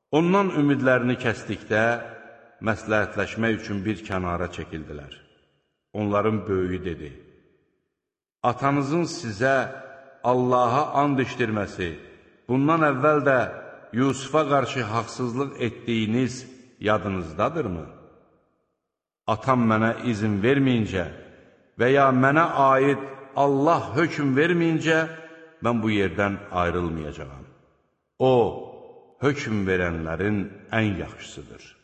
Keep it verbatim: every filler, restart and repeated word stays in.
Ondan ümidlərini kəsdikdə, məsləhətləşmək üçün bir kənara çəkildilər. Onların böyüyü dedi: Atanızın sizə Allaha and içdirməsi, bundan əvvəl də Yusufa qarşı haqsızlıq etdiyiniz yadınızdadırmı? Atam mənə izin verməyincə və ya mənə aid Allah hökm verməyincə, mən bu yerdən ayrılmayacağam. O, hökm verənlərin ən yaxşısıdır.